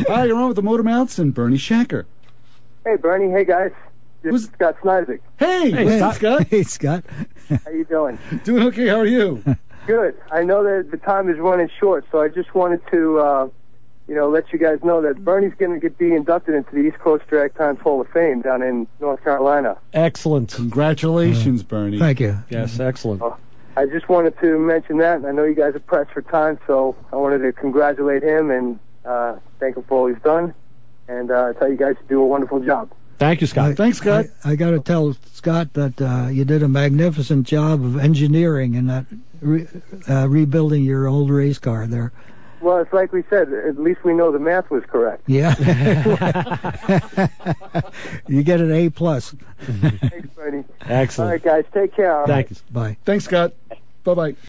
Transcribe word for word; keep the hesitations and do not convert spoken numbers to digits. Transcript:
Hi, you're on with the Motormouths and Bernie Shanker. Hey, Bernie. Hey, guys. This Who's- is Scott Snizik. Hey, Hey, hey Scott. Scott. Hey, Scott. How you doing? Doing okay, how are you? Good. I know that the time is running short, so I just wanted to, uh, you know, let you guys know that Bernie's going to be inducted into the East Coast Drag Times Hall of Fame down in North Carolina. Excellent. Congratulations, Bernie. Thank you. Yes, excellent. I just wanted to mention that, and I know you guys are pressed for time, so I wanted to congratulate him and uh, thank him for all he's done, and uh, tell you guys to do a wonderful job. Thank you, Scott. I- Thanks, Scott. I, I got to tell Scott that uh, you did a magnificent job of engineering and that re, uh, rebuilding your old race car there. Well, it's like we said, at least we know the math was correct. Yeah. You get an A plus. Thanks, Bernie. All Excellent. right, guys, take care. all right? Thank you. Bye. Thanks, Scott. Bye-bye.